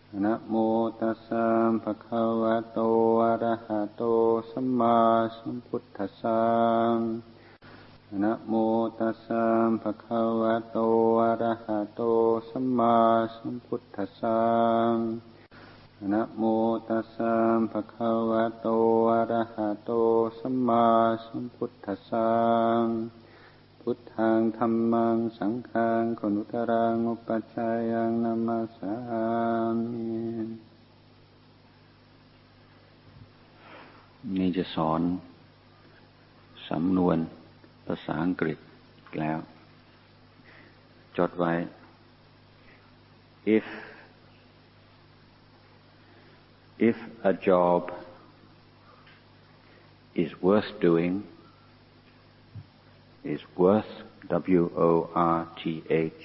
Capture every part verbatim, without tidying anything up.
นะโมตัสสะภะคะวะโตอะระหะโตสัมมาสัมพุทธัสสะนะโมตัสสะภะคะวะโตอะระหะโตสัมมาสัมพุทธัสสะนะโมตัสสะภะคะวะโตอะระหะโตสัมมาสัมพุทธัสสะพุทธังธัมมังสังฆังอนุตตรังอุปัชฌายังนัมมัสสามินี่จะสอนสำนวนภาษาอังกฤษแล้วจดไว้ if if a job is worth doing is worth W O R T H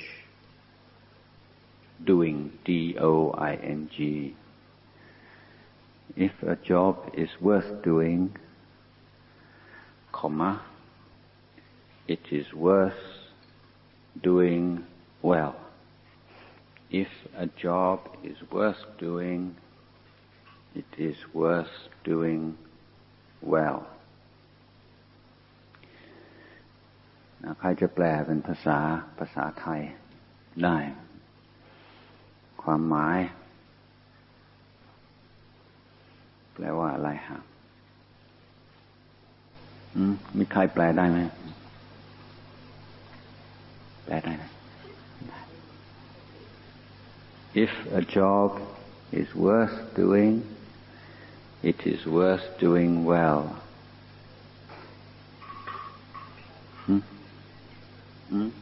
doing D O I N G if a job is worth doing comma it is worth doing well if a job is worth doing it is worth doing wellใครจะแปลเป็นภาษาภาษาไทยได้ความหมายแปลว่าอะไรฮะอืมมีใครแปลได้ไหมแปลได้ไหม If a job is worth doing it is worth doing well hmm?อืม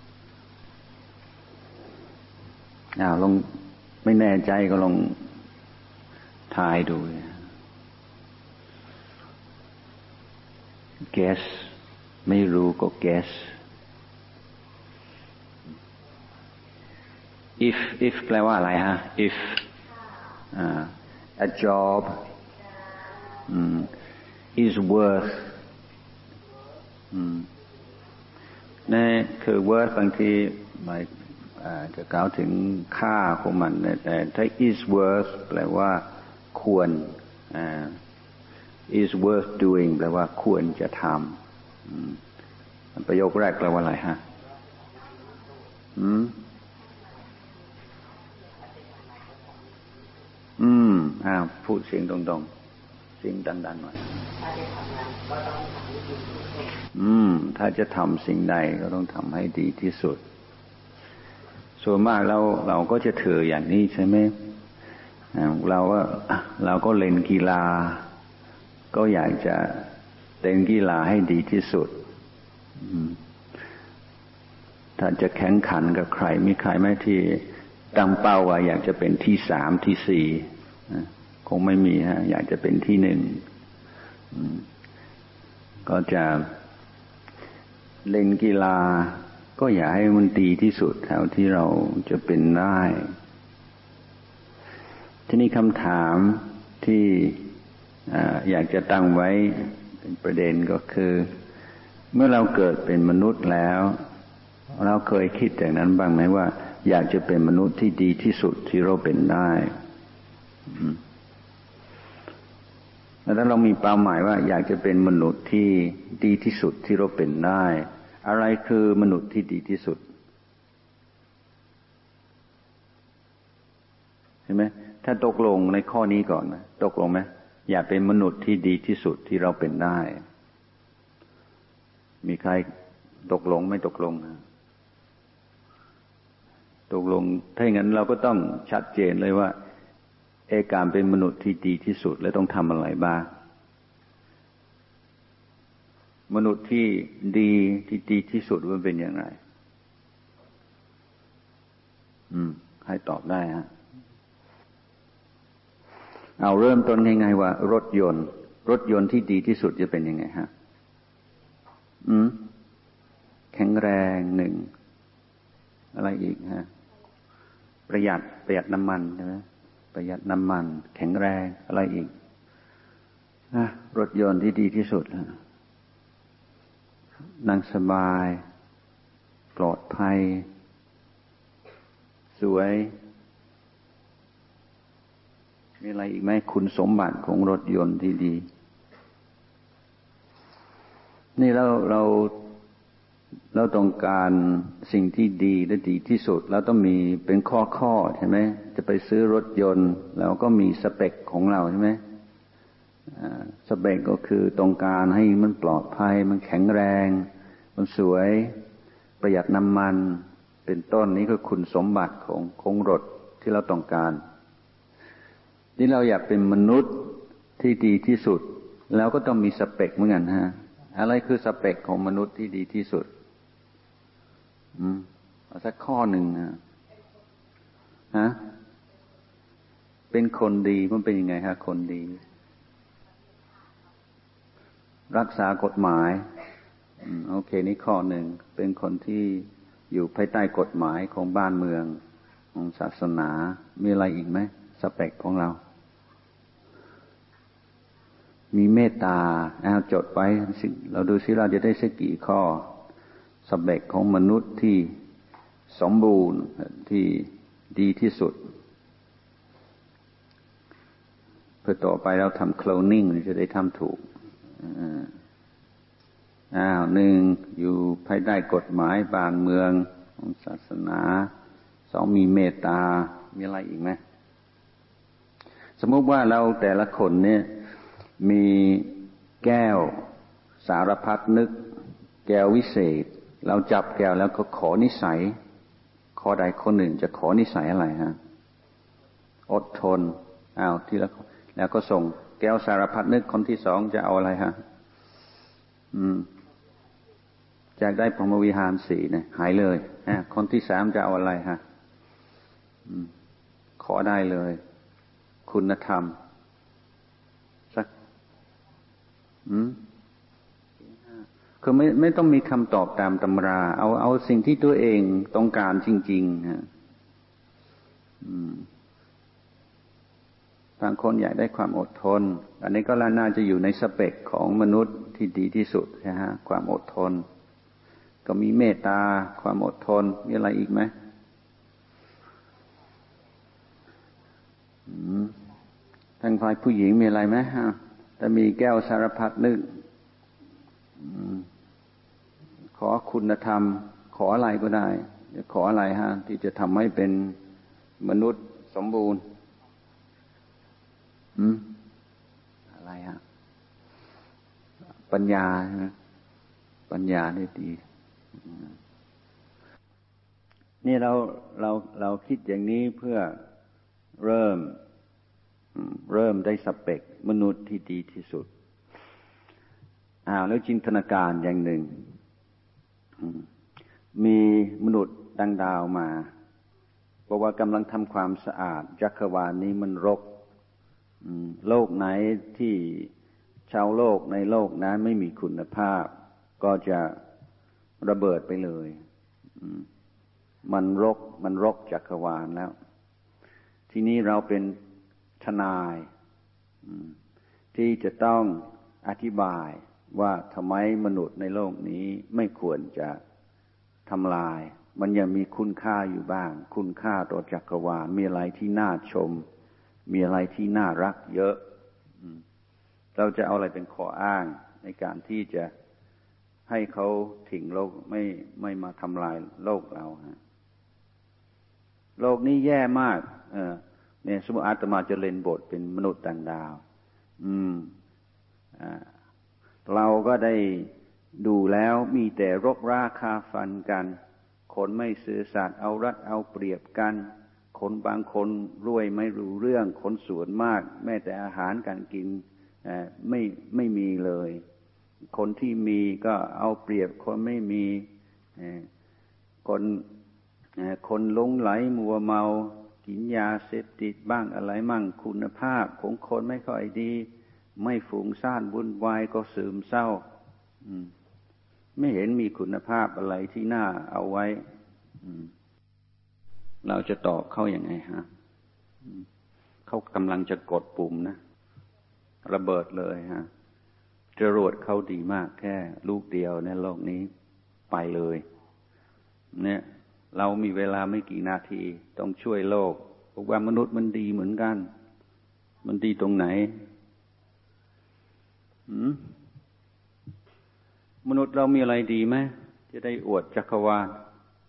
อ่าลองไม่แน่ใจก็ลองทายดู guess ไม่รู้ก็ guess if if แปลว่าอะไรฮะ if uh, a job um, is worth อืมนี่คือ worth บางทีหมายจะกล่าวถึงค่าของมันแต่ถ้า is worth แปลว่าควร is worth doing แปลว่าควรจะทำประโยคแรกแปลว่าอะไรฮะอืมอืมอ่าพูดเสียงตรงๆเสียงดังๆหน่อยอืมถ้าจะทำสิ่งใดก็ต้องทำให้ดีที่สุดส่วนมากเราเราก็จะถืออย่างนี้ใช่ไหมเราก็เราก็เล่นกีฬาก็อยากจะเล่นกีฬาให้ดีที่สุดถ้าจะแข่งขันกับใครมีใครไหมที่ตั้งเป้าว่าอยากจะเป็นที่สามที่สี่คงไม่มีฮะอยากจะเป็นที่หนึ่งก็จะเล่นกีฬาก็อยากให้มันดีที่สุดเท่าที่เราจะเป็นได้ทีนี้คำถามที่อยากจะตั้งไว้เป็นประเด็นก็คือเมื่อเราเกิดเป็นมนุษย์แล้วเราเคยคิดอย่างนั้นบ้างไหมว่าอยากจะเป็นมนุษย์ที่ดีที่สุดที่เราเป็นได้แล้วถ้าเรามีเป้าหมายว่าอยากจะเป็นมนุษย์ที่ดีที่สุดที่เราเป็นได้อะไรคือมนุษย์ที่ดีที่สุดเห็นไหมถ้าตกลงในข้อนี้ก่อนนะตกลงไหมอยากเป็นมนุษย์ที่ดีที่สุดที่เราเป็นได้มีใครตกลงไม่ตกลงตกลงถ้าอย่างนั้นเราก็ต้องชัดเจนเลยว่าเอการเป็นมนุษย์ที่ดีที่สุดแล้วต้องทำอะไรบ้างมนุษย์ที่ดีที่ดีที่สุดมันเป็นอย่างไรอืมให้ตอบได้ฮะเอาเริ่มต้นง่ายๆว่ารถยนต์รถยนต์ที่ดีที่สุดจะเป็นยังไงฮะอืมแข็งแรงหนึ่งอะไรอีกฮะประหยัดประหยัดน้ำมันใช่ไหมประหยัดน้ำมันแข็งแรงอะไรอีกนะรถยนต์ที่ดีที่สุดนั่งสบายปลอดภัยสวยมีอะไรอีกไหมคุณสมบัติของรถยนต์ที่ดีนี่เราเราเราต้องการสิ่งที่ดีและดีที่สุดเราต้องมีเป็นข้อข้อใช่ไหมจะไปซื้อรถยนต์เราก็มีสเปคของเราใช่ไหมสเปคก็คือต้องการให้มันปลอดภัยมันแข็งแรงมันสวยประหยัดน้ำมันเป็นต้นนี้คือคุณสมบัติของของรถที่เราต้องการที่เราอยากเป็นมนุษย์ที่ดีที่สุดแล้วก็ต้องมีสเปคเหมือนกันฮะอะไรคือสเปคของมนุษย์ที่ดีที่สุดอืมเอาสักข้อหนึ่งนะฮะเป็นคนดีมันเป็นยังไงฮะคนดีรักษากฎหมายอืมโอเคนี่ข้อหนึ่งเป็นคนที่อยู่ภายใต้กฎหมายของบ้านเมืองของศาสนามีอะไรอีกไหมสเปคของเรามีเมตตาเอาจดไว้เราดูซิเราจะได้สักกี่ข้อสเปคของมนุษย์ที่สมบูรณ์ที่ดีที่สุดเพื่อต่อไปเราทำโคลนนิ่งจะได้ทำถูกอ้าวหนึ่งอยู่ภายใต้กฎหมายบ้านเมืองของศาสนาสองมีเมตตามีอะไรอีกไหมสมมติว่าเราแต่ละคนเนี่ยมีแก้วสารพัดนึกแก้ววิเศษเราจับแก้วแล้วก็ขอนิสัยข้อใดข้อหนึ่งจะขอนิสัยอะไรฮะอดทนอ้าวทีละแล้วก็ส่งแก้วสารพัดนึกคนที่สองจะเอาอะไรฮะอืมอยากได้พรหมวิหารสี่เนี่ยหายเลยฮะคนที่สามจะเอาอะไรฮะอืมขอได้เลยคุณธรรมสักอืมคือไม่ไม่ต้องมีคำตอบตามตำราเอาเอาสิ่งที่ตัวเองต้องการจริงๆฮะอืมบางคนอยากได้ความอดทนอันนี้ก็น่าจะอยู่ในสเปคของมนุษย์ที่ดีที่สุดนะฮะความอดทนก็มีเมตตาความอดทนมีอะไรอีกไหมทางฝ่ายผู้หญิงมีอะไรไหมฮะแต่มีแก้วสารพัดนึกขอคุณธรรมขออะไรก็ได้จะขออะไรฮะที่จะทำให้เป็นมนุษย์สมบูรณ์อืมอะไรฮะปัญญาใช่ไหมปัญญาได้ดีนี่เราเราเราคิดอย่างนี้เพื่อเริ่มเริ่มได้สเปคมนุษย์ที่ดีที่สุดอ้าวแล้วจินตนาการอย่างหนึ่งมีมนุษย์ดังดาวมาบอกว่ากำลังทำความสะอาดจักรวาลนี้มันรกโลกไหนที่ชาวโลกในโลกนั้นไม่มีคุณภาพก็จะระเบิดไปเลยมันรกมันรกจักรวาลแล้วทีนี้เราเป็นทนายที่จะต้องอธิบายว่าทำไมมนุษย์ในโลกนี้ไม่ควรจะทำลายมันยังมีคุณค่าอยู่บ้างคุณค่าต่อจักรวาลมีอะไรที่น่าชมมีอะไรที่น่ารักเยอะเราจะเอาอะไรเป็นข้ออ้างในการที่จะให้เขาทิ้งโลกไม่ไม่มาทำลายโลกเราฮะโลกนี้แย่มากเออเนี่ยสมมติอาตมาจะเล่นบทเป็นมนุษย์ต่างดาวอืมอ่าเราก็ได้ดูแล้วมีแต่รบราฆ่าฟันกันคนไม่ซื่อสัตย์เอารัดเอาเปรียบกันคนบางคนรวยไม่รู้เรื่องคนส่วนมากแม้แต่อาหารการกินไม่ไม่มีเลยคนที่มีก็เอาเปรียบคนไม่มีคนคนหลงไหลมัวเมากินยาเสพติดบ้างอะไรมั่งคุณภาพของคนไม่ค่อยดีไม่ฟุ้งซ่านวุ่นวายก็ซึมเศร้าไม่เห็นมีคุณภาพอะไรที่น่าเอาไว้เราจะตอบเขาอย่างไงฮะเขากำลังจะกดปุ่มนะระเบิดเลยฮะจรวดเขาดีมากแค่ลูกเดียวในโลกนี้ไปเลยเนี่ยเรามีเวลาไม่กี่นาทีต้องช่วยโลกเพราะว่ามนุษย์มันดีเหมือนกันมันดีตรงไหนหืมมนุษย์เรามีอะไรดีไหมจะได้อวดจักรวาล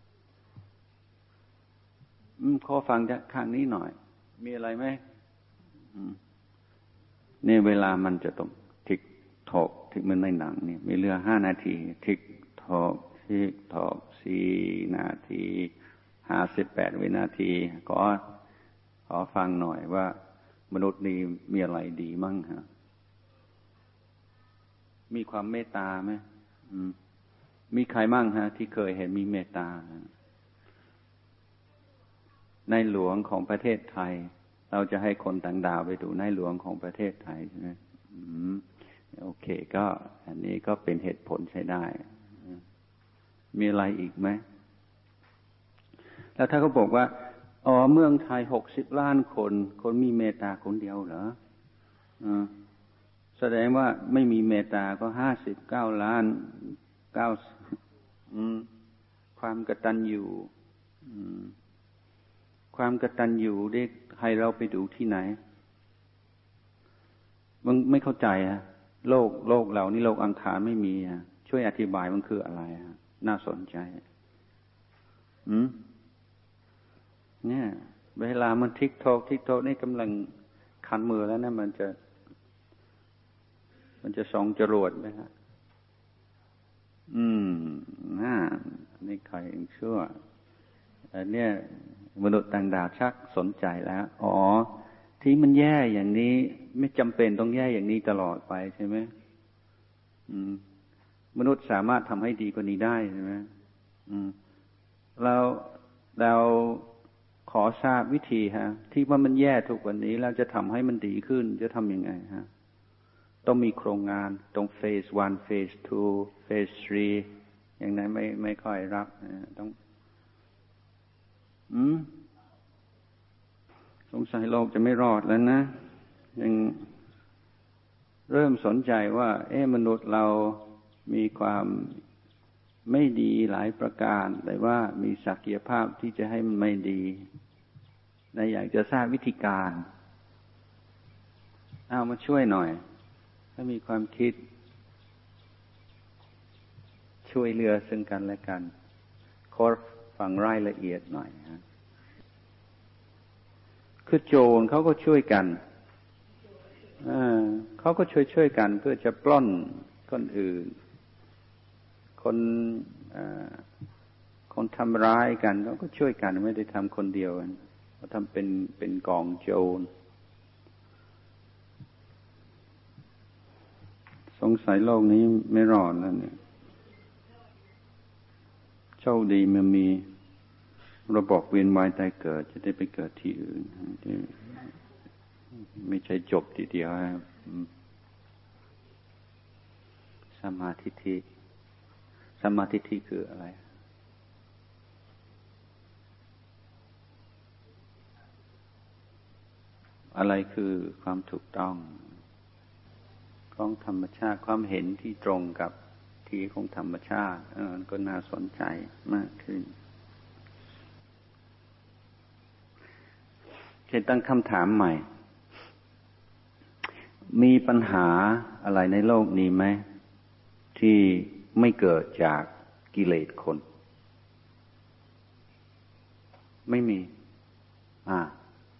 อืมขอฟังจากข้างนี้หน่อยมีอะไรไหมอืมนี่เวลามันจะต้องทิกทอกทิกเหมือนในหนังเนี่ยมีเรือห้านาทีทิกทอกทิกทอกสี่นาทีห้าสิบแปดวินาทีขอขอฟังหน่อยว่ามนุษย์นี่มีอะไรดีมั่งฮะมีความเมตตาไหมมีใครมั่งฮะที่เคยเห็นมีเมตตาในหลวงของประเทศไทยเราจะให้คนต่างดาวไปดูในหลวงของประเทศไทยใช่ไหมโอเคก็อันนี้ก็เป็นเหตุผลใช้ได้มีอะไรอีกไหมแล้วถ้าเขาบอกว่าอ๋อเมืองไทยหกสิบล้านคนคนมีเมตตาคนเดียวเหรออ่าแสดงว่าไม่มีเมตตาก็ห้าสิบเก้าล้านเก้าความกตัญญูความกตัญญูเด็กให้เราไปดูที่ไหนมันไม่เข้าใจฮะโลกโลกเรานี่โลกอังคารไม่มีฮะช่วยอธิบายมันคืออะไรฮะน่าสนใจอืมเนี่ยเวลามันทิกโทกทิกโทกนี่กำลังคันมือแล้วนะมันจะมันจะส่องจรวดไหมฮะอืมน่านี่ใครเองชั่วอันเนี้ยมนุษย์ต่างดาวชักสนใจแล้วอ๋อที่มันแย่อย่างนี้ไม่จำเป็นต้องแย่อย่างนี้ตลอดไปใช่ไหมอืมมนุษย์สามารถทำให้ดีกว่านี้ได้ใช่ไหมอืมเราเราขอทราบวิธีฮะที่ว่ามันแย่ทุกวันนี้แล้วจะทำให้มันดีขึ้นจะทำยังไงฮะต้องมีโครงงานตรงเฟสวันเฟสทูเฟสทรีอย่างนั้นไม่ไม่ค่อยรับต้องอืมสงสัยโลกจะไม่รอดแล้วนะยังเริ่มสนใจว่าเอ๊ะมนุษย์เรามีความไม่ดีหลายประการแต่ว่ามีศักยภาพที่จะให้มันไม่ดีและอยากจะทราบวิธีการเอามาช่วยหน่อยถ้ามีความคิดช่วยเหลือซึ่งกันและกันขอฟังรายละเอียดหน่อยฮะคือโจรเขาก็ช่วยกันเขาก็ช่วยช่วยกันเพื่อจะปล้นคนอื่นคนคนทำร้ายกันเขาก็ช่วยกันไม่ได้ทำคนเดียวเขาทำเป็นเป็นกองโจรสงสัยโลกนี้ไม่รอดแล้วเนี่ยโชคดีมันมีระบบเวียนว่ายตายเกิดจะได้ไปเกิดที่อื่นที่ไม่ใช่จบทีเดียวครับสัมมาทิฏฐิสัมมาทิฏฐิคืออะไรอะไรคือความถูกต้องของธรรมชาติความเห็นที่ตรงกับที่ของธรรมชาติเออก็น่าสนใจมากขึ้นจะตั้งคำถามใหม่มีปัญหาอะไรในโลกนี้ไหมที่ไม่เกิดจากกิเลสคนไม่มีอ่า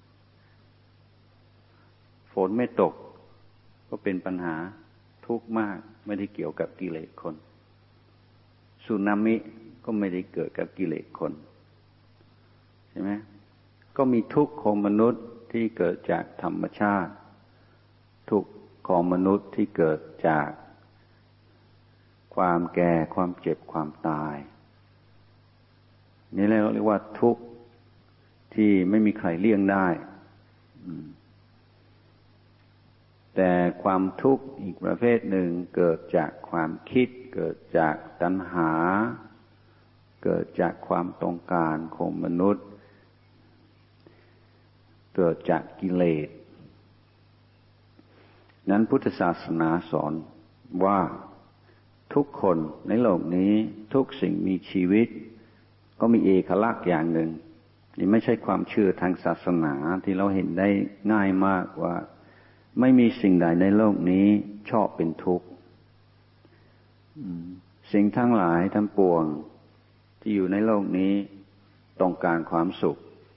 ฝนไม่ตกก็เป็นปัญหาทุกข์มากไม่ได้เกี่ยวกับกิเลสคนสึนามิก็ไม่ได้เกิดกับกิเลสคนใช่ไหมก็มีทุกข์ของมนุษย์ที่เกิดจากธรรมชาติทุกข์ของมนุษย์ที่เกิดจากความแก่ความเจ็บความตายนี่เราเรียกว่าทุกข์ที่ไม่มีใครเลี่ยงได้แต่ความทุกข์อีกประเภทหนึ่งเกิดจากความคิดเกิดจากตัณหาเกิดจากความต้องการของมนุษย์เกิดจากกิเลสนั้นพุทธศาสนาสอนว่าทุกคนในโลกนี้ทุกสิ่งมีชีวิตก็มีเอกลักษณ์อย่างหนึ่งนี่ไม่ใช่ความเชื่อทางศาสนาที่เราเห็นได้ง่ายมากว่าไม่มีสิ่งใดในโลกนี้ชอบเป็นทุกข์สิ่งทั้งหลายทั้งปวงที่อยู่ในโลกนี้ต้องการความสุข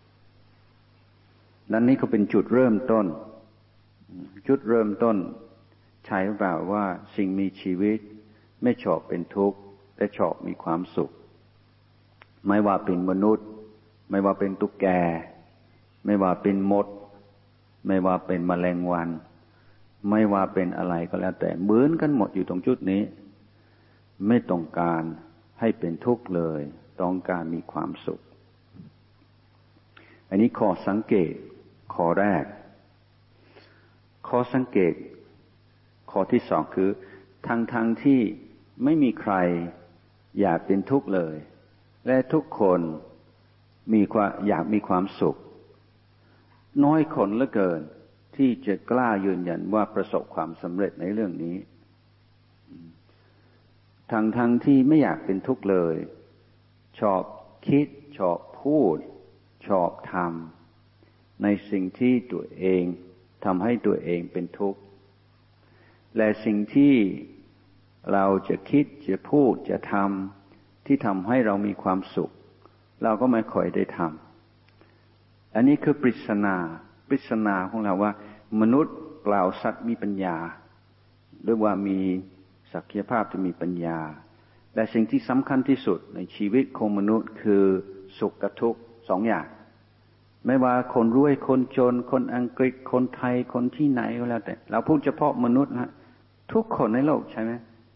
และนี่ก็เป็นจุดเริ่มต้นจุดเริ่มต้นใช่หรือเปล่าว่าสิ่งมีชีวิตไม่ชอบเป็นทุกข์แต่ชอบมีความสุขไม่ว่าเป็นมนุษย์ไม่ว่าเป็นตุ๊กแกไม่ว่าเป็นมดไม่ว่าเป็นแมลงวันไม่ว่าเป็นอะไรก็แล้วแต่เหมือนกันหมดอยู่ตรงจุดนี้ไม่ต้องการให้เป็นทุกข์เลยต้องการมีความสุขอันนี้ข้อสังเกตข้อแรกข้อสังเกตข้อที่สองคือทั้งทั้งที่ไม่มีใครอยากเป็นทุกข์เลยและทุกคนมีความอยากมีความสุขน้อยคนเหลือเกินที่จะกล้ายืนยันว่าประสบความสำเร็จในเรื่องนี้ทั้งทั้งที่ไม่อยากเป็นทุกข์เลยชอบคิดชอบพูดชอบทำในสิ่งที่ตัวเองทำให้ตัวเองเป็นทุกข์และสิ่งที่เราจะคิดจะพูดจะทำที่ทำให้เรามีความสุขเราก็ไม่ค่อยได้ทำอันนี้คือปริศนาปริศนาของเราว่ามนุษย์กล่าวสัตว์มีปัญญาหรือว่ามีศักยภาพที่มีปัญญาแต่สิ่งที่สำคัญที่สุดในชีวิตของมนุษย์คือสุขกับทุกข์สองอย่างไม่ว่าคนรวยคนจนคนอังกฤษคนไทยคนที่ไหนก็แล้วแต่เราพูดเฉพาะมนุษย์นะทุกคนในโลกใช่ไหม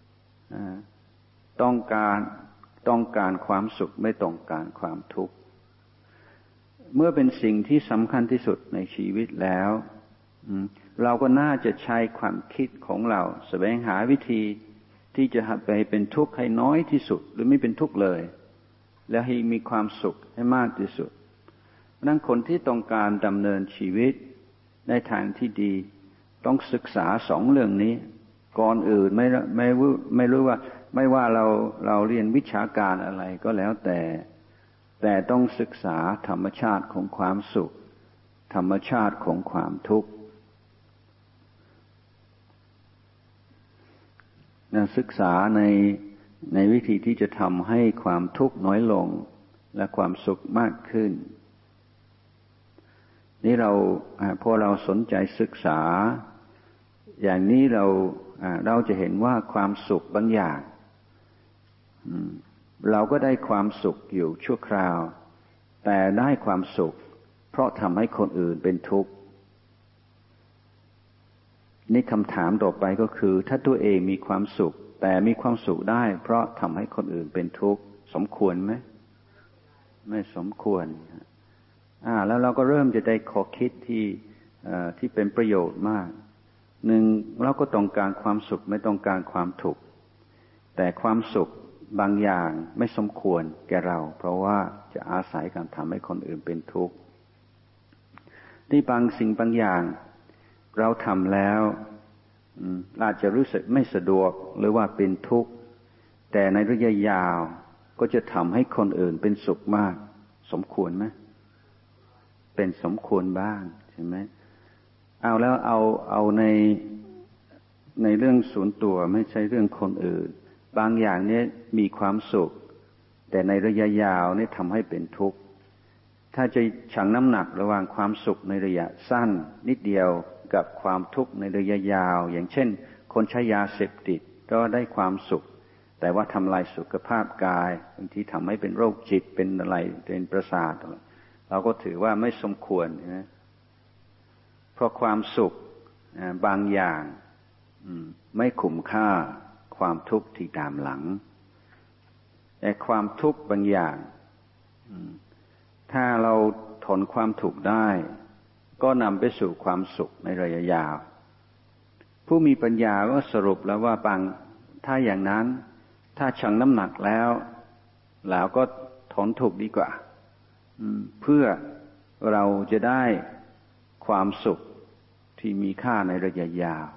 ต้องการต้องการความสุขไม่ต้องการความทุกข์เมื่อเป็นสิ่งที่สำคัญที่สุดในชีวิตแล้วเราก็น่าจะใช้ความคิดของเราแสวงหาวิธีที่จะไปเป็นทุกข์ให้น้อยที่สุดหรือไม่เป็นทุกข์เลยและให้มีความสุขให้มากที่สุดนั้นคนที่ต้องการดำเนินชีวิตในทางที่ดีต้องศึกษาสองเรื่องนี้ก่อนอื่นไม่ไม่ไม่รู้ว่าไม่ว่าเราเราเรียนวิชาการอะไรก็แล้วแต่แต่ต้องศึกษาธรรมชาติของความสุขธรรมชาติของความทุกข์ศึกษาในในวิธีที่จะทำให้ความทุกข์น้อยลงและความสุขมากขึ้นนี่เราพอเราสนใจศึกษาอย่างนี้เราเราจะเห็นว่าความสุขบางอย่างเราก็ได้ความสุขอยู่ชั่วคราวแต่ได้ความสุขเพราะทำให้คนอื่นเป็นทุกข์นี่คำถามต่อไปก็คือถ้าตัวเองมีความสุขแต่มีความสุขได้เพราะทำให้คนอื่นเป็นทุกข์สมควรไหมไม่สมควรอ่าแล้วเราก็เริ่มจะได้ข้อคิดที่ที่เป็นประโยชน์มากหนึ่งเราก็ต้องการความสุขไม่ต้องการความทุกข์แต่ความสุขบางอย่างไม่สมควรแก่เราเพราะว่าจะอาศัยการทำให้คนอื่นเป็นทุกข์ที่บางสิ่งบางอย่างเราทำแล้วอาจจะรู้สึกไม่สะดวกหรือว่าเป็นทุกข์แต่ในระยะยาวก็จะทำให้คนอื่นเป็นสุขมากสมควรไหมเป็นสมควรบ้างใช่ไหมเอาแล้วเอาเอาในในเรื่องส่วนตัวไม่ใช่เรื่องคนอื่นบางอย่างเนี่ยมีความสุขแต่ในระยะยาวเนี่ยทำให้เป็นทุกข์ถ้าจะชั่งน้ำหนักระหว่างความสุขในระยะสั้นนิดเดียวกับความทุกข์ในระยะยาวอย่างเช่นคนใช้ยาเสพติดก็ได้ความสุขแต่ว่าทำลายสุขภาพกายบางทีทำให้เป็นโรคจิตเป็นอะไรเป็นประสาทเราก็ถือว่าไม่สมควรนะเพราะความสุขบางอย่างไม่คุ้มค่าความทุกข์ที่ตามหลังแต่ความทุกข์บางอย่างถ้าเราทนความทุกข์ได้ก็นำไปสู่ความสุขในระยะยาวผู้มีปัญญาก็สรุปแล้วว่าบางถ้าอย่างนั้นถ้าชั่งน้ำหนักแล้วแล้วก็ทนทุกข์ดีกว่าเพื่อเราจะได้ความสุขที่มีค่าในระยะยาว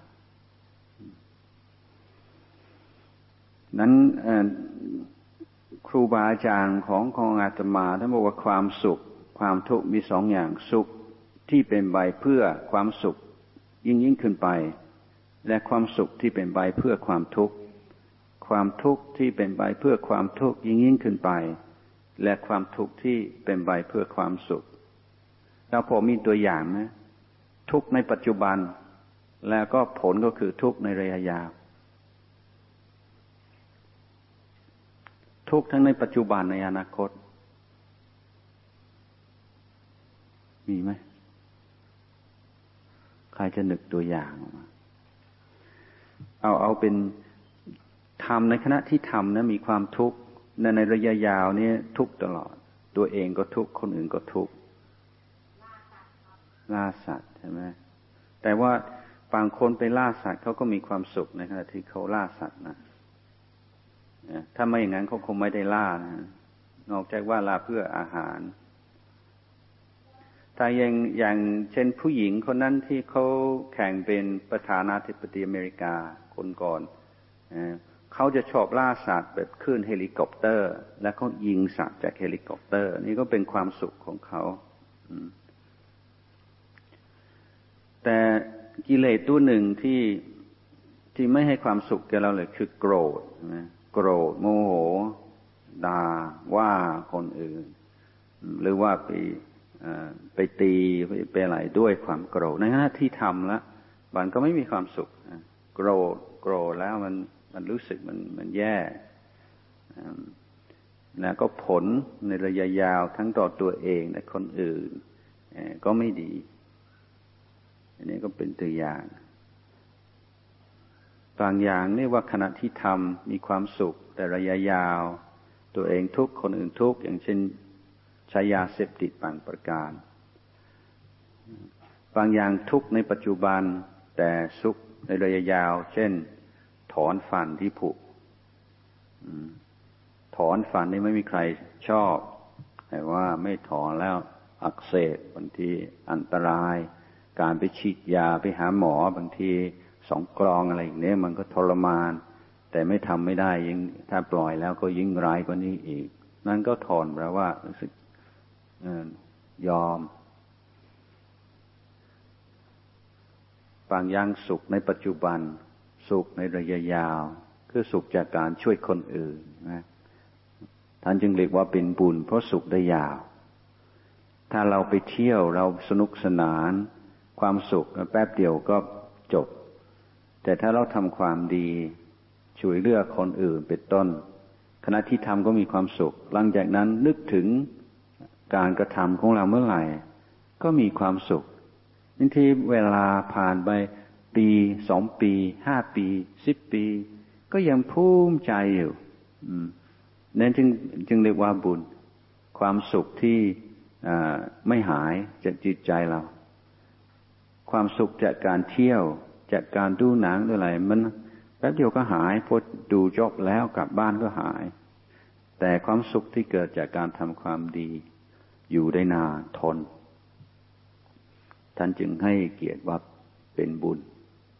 นั้นครูบาอาจารย์ของของอาตมาท่านบอกว่าความสุขความทุกข์มีสองอย่างสุขที่เป็นไปเพื่อความสุขยิ่งยิ่งขึ้นไปและความสุขที่เป็นไปเพื่อความทุกข์ความทุกข์ที่เป็นไปเพื่อความทุกข์ยิ่งยิ่งขึ้นไปและความทุกข์ที่เป็นไปเพื่อความสุขเราพอมีตัวอย่างไหมทุกข์ในปัจจุบันแล้วก็ผลก็คือทุกข์ในระยะยาวทุกข์ทั้งในปัจจุบันในอนาคตมีไหมใครจะนึกตัวอย่างออกมาเอาเอาเป็นทำในขณะที่ทำนะมีความทุกข์ในในระยะยาวนี่ทุกข์ตลอดตัวเองก็ทุกข์คนอื่นก็ทุกข์ล่าสัตว์ใช่ไหมแต่ว่าบางคนไปล่าสัตว์เขาก็มีความสุขในขณะที่เขาล่าสัตว์นะถ้าไม่อย่างนั้นเขาคงไม่ได้ล่านะนอกจากว่าล่าเพื่ออาหารถ้าอย่างอย่างเช่นผู้หญิงคนนั้นที่เขาแข่งเป็นประธานาธิบดีอเมริกาคนก่อนเขาจะชอบล่าสัตว์แบบขึ้นเฮลิคอปเตอร์แล้วเขายิงสัตว์จากเฮลิคอปเตอร์นี่ก็เป็นความสุขของเขาแต่กิเลสตัวหนึ่งที่ที่ไม่ให้ความสุขแก่เราเลยคือโกรธนะโกรธโมโหด่าว่าคนอื่นหรือว่าไปไปตีไปอะไรด้วยความโกรธในขณะที่ทำแล้วมันก็ไม่มีความสุขโกรธโกรธแล้วมันมันรู้สึกมันมันแย่แล้วก็ผลในระยะยาวทั้งต่อตัวเองและคนอื่นก็ไม่ดีอันนี้ก็เป็นตัวอย่างบางอย่างนี่ว่าขณะที่ทำมีความสุขแต่ระยะยาวตัวเองทุกข์คนอื่นทุกข์อย่างเช่นใช้ยาเสพติดบางประการบางอย่างทุกข์ในปัจจุบันแต่สุขในระยะยาวเช่นถอนฟันที่ผุถอนฟันนี่ไม่มีใครชอบแต่ว่าไม่ถอนแล้วอักเสบบางทีอันตรายการไปฉีดยาไปหาหมอบางทีสองกรองอะไรอย่างนี้มันก็ทรมานแต่ไม่ทำไม่ได้ยิ่งถ้าปล่อยแล้วก็ยิ่งร้ายกว่านี้อีกนั่นก็ถอนแปลว่ารู้สึกยอมบางอย่างสุขในปัจจุบันสุขในระยะยาวคือสุขจากการช่วยคนอื่นนะท่านจึงเรียกว่าเป็นบุญเพราะสุขได้ยาวถ้าเราไปเที่ยวเราสนุกสนานความสุขแป๊บเดียวก็จบแต่ถ้าเราทำความดีช่วยเหลือคนอื่นเป็นต้นขณะที่ทำก็มีความสุขหลังจากนั้นนึกถึงการกระทำของเราเมื่อไหร่ก็มีความสุขบางทีเวลาผ่านไปปีสองปีห้าปีสิบปีก็ยังภูมิใจอยู่นั่นจึงจึงเรียกว่าบุญความสุขที่ไม่หายจากจิตใจเราความสุขจากการเที่ยวจากการดูหนังหรืออะไรมันแป๊บเดียวก็หายพอดูจบแล้วกลับบ้านก็หายแต่ความสุขที่เกิดจากการทำความดีอยู่ได้นานทนท่านจึงให้เกียรติว่าเป็นบุญ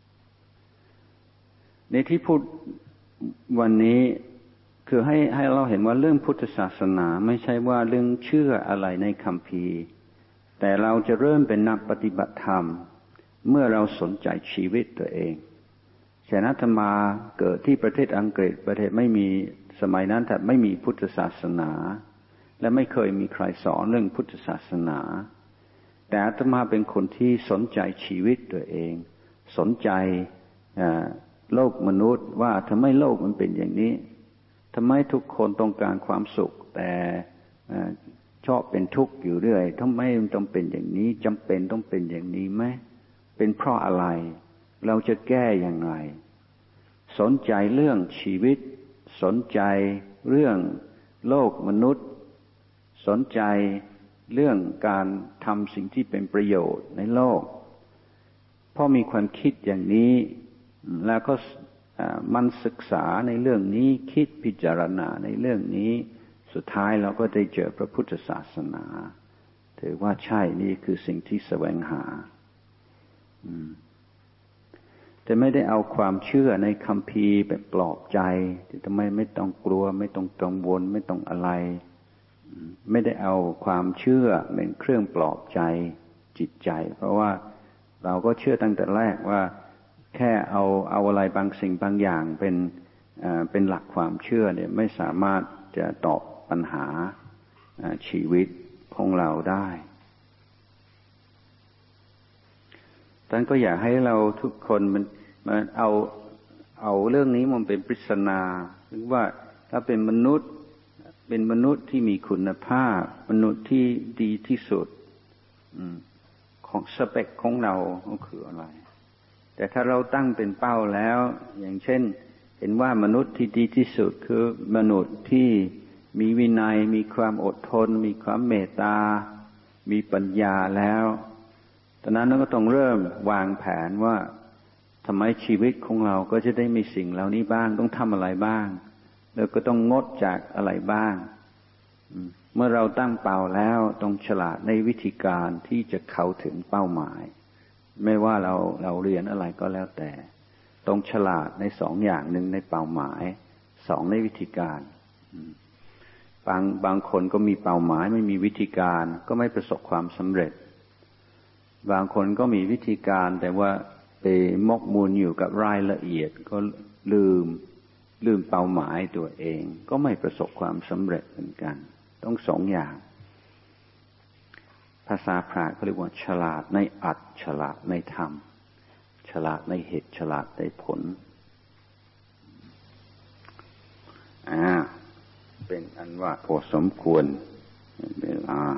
ในที่พูดวันนี้คือให้ให้เราเห็นว่าเรื่องพุทธศาสนาไม่ใช่ว่าเรื่องเชื่ออะไรในคัมภีร์แต่เราจะเริ่มเป็นนักปฏิบัติธรรมเมื่อเราสนใจชีวิตตัวเองฉะนั้นอาตมาเกิดที่ประเทศอังกฤษประเทศไม่มีสมัยนั้นแต่ไม่มีพุทธศาสนาและไม่เคยมีใครสอนเรื่องพุทธศาสนาแต่อาตมาเป็นคนที่สนใจชีวิตตัวเองสนใจโลกมนุษย์ว่าทำไมโลกมันเป็นอย่างนี้ทำไมทุกคนต้องการความสุขแต่ชอบเป็นทุกข์อยู่เรื่อยทำไมมันต้องเป็นอย่างนี้จำเป็นต้องเป็นอย่างนี้ไหมเป็นเพราะอะไรเราจะแก้อย่างไรสนใจเรื่องชีวิตสนใจเรื่องโลกมนุษย์สนใจเรื่องการทำสิ่งที่เป็นประโยชน์ในโลกพอมีความคิดอย่างนี้แล้วก็มันศึกษาในเรื่องนี้คิดพิจารณาในเรื่องนี้สุดท้ายเราก็ได้เจอพระพุทธศาสนาถือว่าใช่นี่คือสิ่งที่แสวงหาแต่ไม่ได้เอาความเชื่อในคัมภีร์แบบปลอบใจทำไมไม่ต้องกลัวไม่ต้องกังวลไม่ต้องอะไรไม่ได้เอาความเชื่อเป็นเครื่องปลอบใจจิตใจเพราะว่าเราก็เชื่อตั้งแต่แรกว่าแค่เอาเอาอะไรบางสิ่งบางอย่างเป็นเป็นหลักความเชื่อเนี่ยไม่สามารถจะตอบปัญหาชีวิตของเราได้ท่านก็อยากให้เราทุกคนมันมาเอาเอาเรื่องนี้มันเป็นปริศนาหรือว่าถ้าเป็นมนุษย์เป็นมนุษย์ที่มีคุณภาพมนุษย์ที่ดีที่สุดของสเปคของเราก็คืออะไรแต่ถ้าเราตั้งเป็นเป้าแล้วอย่างเช่นเห็นว่ามนุษย์ที่ดีที่สุดคือมนุษย์ที่มีวินัยมีความอดทนมีความเมตตามีปัญญาแล้วตอนนั้นเราก็ต้องเริ่มวางแผนว่าทำไมชีวิตของเราก็จะได้มีสิ่งเหล่านี้บ้างต้องทำอะไรบ้างแล้วก็ต้องงดจากอะไรบ้างเมื่อเราตั้งเป้าแล้วต้องฉลาดในวิธีการที่จะเข้าถึงเป้าหมายไม่ว่าเราเราเรียนอะไรก็แล้วแต่ต้องฉลาดในสองอย่างหนึ่งในเป้าหมายสองในวิธีการบางบางคนก็มีเป้าหมายไม่มีวิธีการก็ไม่ประสบความสำเร็จบางคนก็มีวิธีการแต่ว่าไปมกมุ่นอยู่กับรายละเอียดก็ลืมลืมเป้าหมายตัวเองก็ไม่ประสบความสำเร็จเหมือนกันต้องสองอย่างภาษาพระเขาเรียกว่าฉลาดในอัตฉลาดในธรรมฉลาดในเหตุฉลาดในผลอ่าเป็นอันว่าพอสมควรเวลา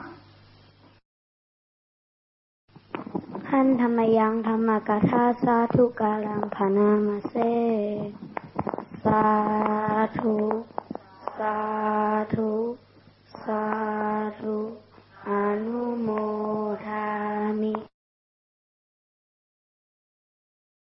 ขันธรรมยังธรรมกถาสาธุกาลังพานามาเซสาธุสาธุสาธุอนุโม